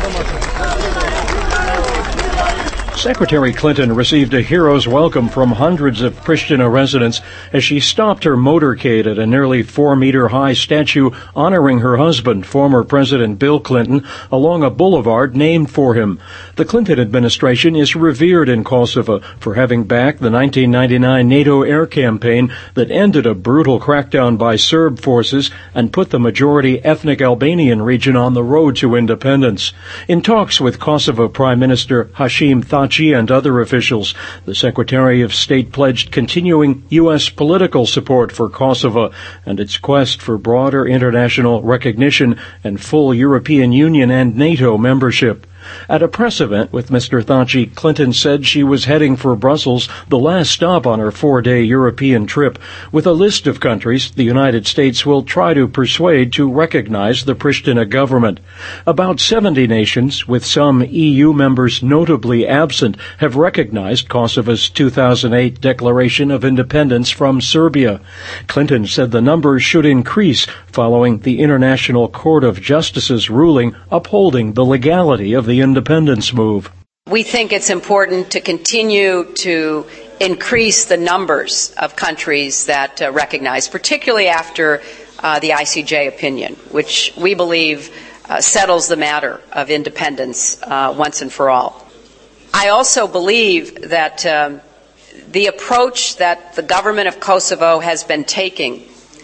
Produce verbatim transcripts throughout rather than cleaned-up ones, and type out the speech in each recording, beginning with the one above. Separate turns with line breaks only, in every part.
Secretary Clinton received a hero's welcome from hundreds of Pristina residents as she stopped her motorcade at a nearly four-meter-high statue honoring her husband, former President Bill Clinton, along a boulevard named for him. The Clinton administration is revered in Kosovo for having backed the nineteen ninety-nine NATO air campaign that ended a brutal crackdown by Serb forces and put the majority ethnic Albanian region on the road to independence. In talks with Kosovo Prime Minister Hashim Thaçi and other officials, the Secretary of State pledged continuing U S political support for Kosovo and its quest for broader international recognition and full European Union and NATO membership. At a press event with Mister Thaçi, Clinton said she was heading for Brussels, the last stop on her four-day European trip, with a list of countries the United States will try to persuade to recognize the Pristina government. About seventy nations, with some E U members notably absent, have recognized Kosovo's two thousand eight Declaration of Independence from Serbia. Clinton said the number should increase following the International Court of Justice's ruling upholding the legality of the independence move.
We think it's important to continue to increase the numbers of countries that uh, recognize, particularly after uh, the I C J opinion, which we believe uh, settles the matter of independence uh, once and for all. I also believe that um, the approach that the government of Kosovo has been taking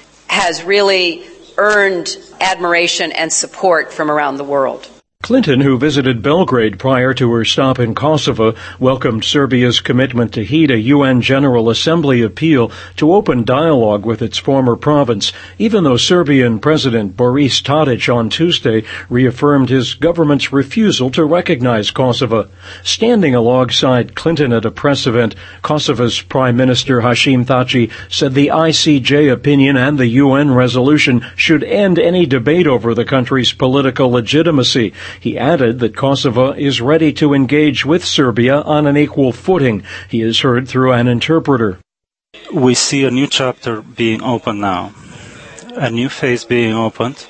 has really earned admiration and support from around the world.
Clinton, who visited Belgrade prior to her stop in Kosovo, welcomed Serbia's commitment to heed a U N General Assembly appeal to open dialogue with its former province, even though Serbian President Boris Tadic on Tuesday reaffirmed his government's refusal to recognize Kosovo. Standing alongside Clinton at a press event, Kosovo's Prime Minister Hashim Thaçi said the I C J opinion and the U N resolution should end any debate over the country's political legitimacy. He added that Kosovo is ready to engage with Serbia on an equal footing. He is heard through an interpreter.
We see a new chapter being opened now, a new phase being opened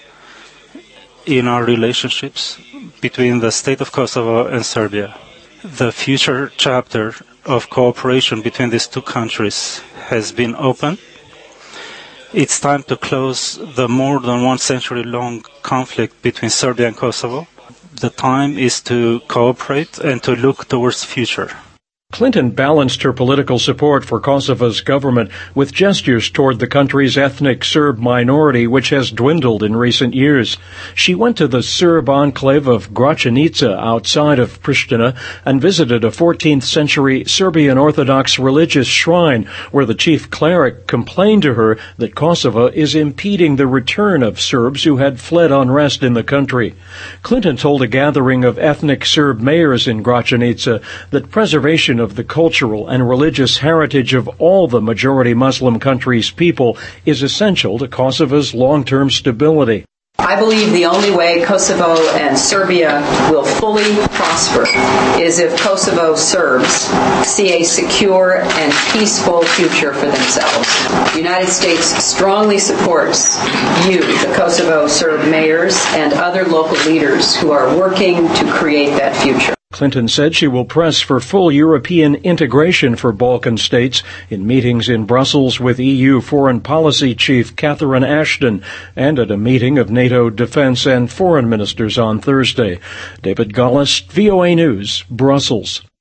in our relationships between the state of Kosovo and Serbia. The future chapter of cooperation between these two countries has been opened. It's time to close the more than one century long conflict between Serbia and Kosovo. The time is to cooperate and to look towards the future.
Clinton balanced her political support for Kosovo's government with gestures toward the country's ethnic Serb minority, which has dwindled in recent years. She went to the Serb enclave of Gračanica outside of Pristina and visited a fourteenth century Serbian Orthodox religious shrine where the chief cleric complained to her that Kosovo is impeding the return of Serbs who had fled unrest in the country. Clinton told a gathering of ethnic Serb mayors in Gračanica that preservation of the cultural and religious heritage of all the majority Muslim country's people is essential to Kosovo's long-term stability.
I believe the only way Kosovo and Serbia will fully prosper is if Kosovo Serbs see a secure and peaceful future for themselves. The United States strongly supports you, the Kosovo Serb mayors, and other local leaders who are working to create that future.
Clinton said she will press for full European integration for Balkan states in meetings in Brussels with E U Foreign Policy Chief Catherine Ashton and at a meeting of NATO defense and foreign ministers on Thursday. David Gullis, V O A News, Brussels.